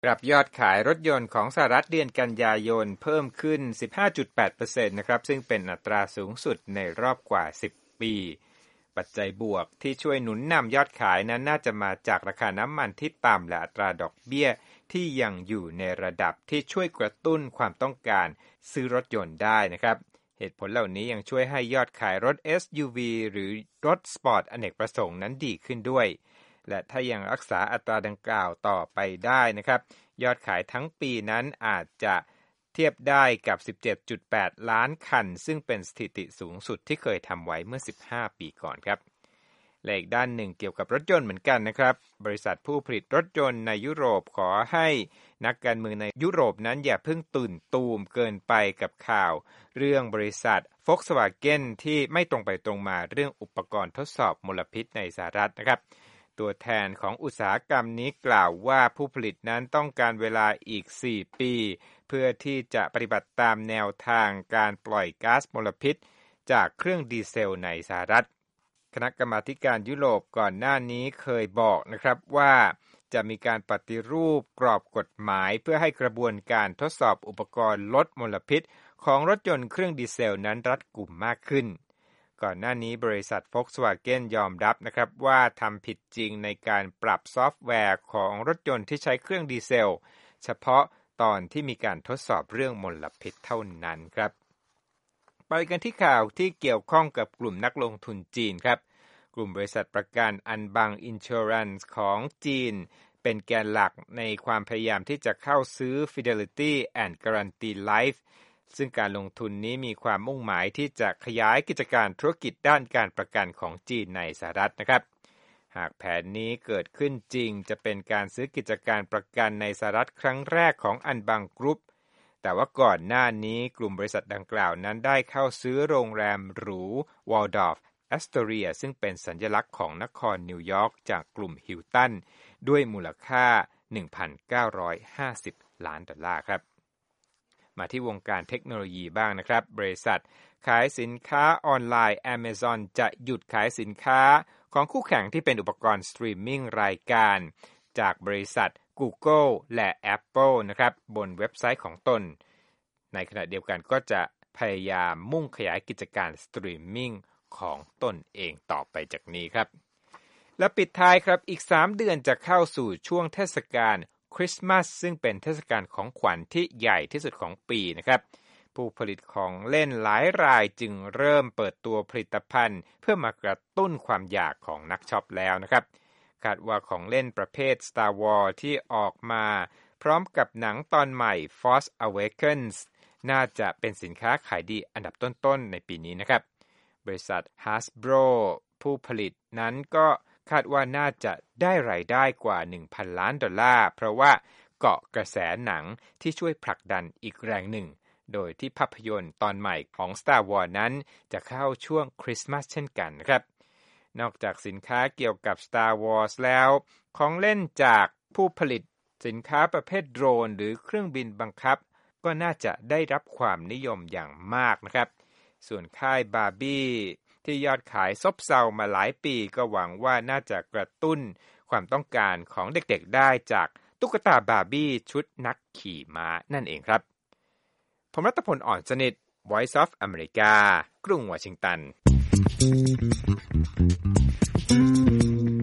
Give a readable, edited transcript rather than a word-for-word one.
ครับยอดขายรถยนต์ของสหรัฐเดือนกันยายนเพิ่มขึ้น 15.8% นะครับซึ่งเป็นอัตราสูงสุดในรอบกว่า10ปีปัจจัยบวกที่ช่วยหนุนนำยอดขายนั้นน่าจะมาจากราคาน้ำมันที่ต่ำและอัตราดอกเบี้ยที่ยังอยู่ในระดับที่ช่วยกระตุ้นความต้องการซื้อรถยนต์ได้นะครับเหตุผลเหล่านี้ยังช่วยให้ยอดขายรถ SUV หรือรถสปอร์ตอเนกประสงค์นั้นดีขึ้นด้วยและถ้ายังรักษาอัตราดังกล่าวต่อไปได้นะครับยอดขายทั้งปีนั้นอาจจะเทียบได้กับ 17.8 ล้านคันซึ่งเป็นสถิติสูงสุดที่เคยทำไว้เมื่อ15ปีก่อนครับและอีกด้านหนึ่งเกี่ยวกับรถยนต์เหมือนกันนะครับบริษัทผู้ผลิตรถยนต์ในยุโรปขอให้นักการเมืองในยุโรปนั้นอย่าเพิ่งตื่นตูมเกินไปกับข่าวเรื่องบริษัท Volkswagen ที่ไม่ตรงไปตรงมาเรื่องอุปกรณ์ทดสอบมลพิษในสหรัฐนะครับตัวแทนของอุตสาหกรรมนี้กล่าวว่าผู้ผลิตนั้นต้องการเวลาอีก4ปีเพื่อที่จะปฏิบัติตามแนวทางการปล่อยก๊าซมลพิษจากเครื่องดีเซลในสหรัฐคณะกรรมาธิการยุโรปก่อนหน้านี้เคยบอกนะครับว่าจะมีการปฏิรูปกรอบกฎหมายเพื่อให้กระบวนการทดสอบอุปกรณ์ลดมลพิษของรถยนต์เครื่องดีเซลนั้นรัดกุมมากขึ้นก่อนหน้านี้บริษัท Volkswagen ยอมรับนะครับว่าทำผิดจริงในการปรับซอฟต์แวร์ของรถยนต์ที่ใช้เครื่องดีเซลเฉพาะตอนที่มีการทดสอบเรื่องมลพิษเท่านั้นครับไปกันที่ข่าวที่เกี่ยวข้องกับกลุ่มนักลงทุนจีนครับกลุ่มบริษัทประกันอันบังอินชัวรันซ์ของจีนเป็นแกนหลักในความพยายามที่จะเข้าซื้อ Fidelity and Guarantee Lifeซึ่งการลงทุนนี้มีความมุ่งหมายที่จะขยายกิจการธุรกิจด้านการประกันของจีนในสหรัฐนะครับหากแผนนี้เกิดขึ้นจริงจะเป็นการซื้อกิจการประกันในสหรัฐครั้งแรกของอันบังกรุ๊ปแต่ว่าก่อนหน้านี้กลุ่มบริษัทดังกล่าวนั้นได้เข้าซื้อโรงแรมหรูวอลดอร์ฟแอสโตเรียซึ่งเป็นสัญลักษณ์ของนครนิวยอร์กจากกลุ่มฮิลตันด้วยมูลค่า 1,950 ล้านดอลลาร์ครับมาที่วงการเทคโนโลยีบ้างนะครับบริษัทขายสินค้าออนไลน์ Amazon จะหยุดขายสินค้าของคู่แข่งที่เป็นอุปกรณ์สตรีมมิ่งรายการจากบริษัท Google และ Apple นะครับบนเว็บไซต์ของตนในขณะเดียวกันก็จะพยายามมุ่งขยายกิจการสตรีมมิ่งของตนเองต่อไปจากนี้ครับและปิดท้ายครับอีก3เดือนจะเข้าสู่ช่วงเทศกาลคริสต์มาสซึ่งเป็นเทศกาลของขวัญที่ใหญ่ที่สุดของปีนะครับผู้ผลิตของเล่นหลายรายจึงเริ่มเปิดตัวผลิตภัณฑ์เพื่อมากระตุ้นความอยากของนักช็อปแล้วนะครับคาดว่าของเล่นประเภท Star Wars ที่ออกมาพร้อมกับหนังตอนใหม่ Force Awakens น่าจะเป็นสินค้าขายดีอันดับต้นๆในปีนี้นะครับบริษัท Hasbro ผู้ผลิตนั้นก็คาดว่าน่าจะได้รายได้กว่า 1,000 ล้านดอลลาร์เพราะว่าเกาะกระแสหนังที่ช่วยผลักดันอีกแรงหนึ่งโดยที่ภาพยนตร์ตอนใหม่ของ Star Wars นั้นจะเข้าช่วงคริสต์มาสเช่นกันนะครับนอกจากสินค้าเกี่ยวกับ Star Wars แล้วของเล่นจากผู้ผลิตสินค้าประเภทโดรนหรือเครื่องบินบังคับก็น่าจะได้รับความนิยมอย่างมากนะครับส่วนค่ายบาร์บี้ที่ยอดขายซบเซามาหลายปีก็หวังว่าน่าจะกระตุ้นความต้องการของเด็กๆได้จากตุ๊กตาบาร์บี้ชุดนักขี่ม้านั่นเองครับผมรัตพล อ่อนสนิท Voice of America กรุงวอชิงตัน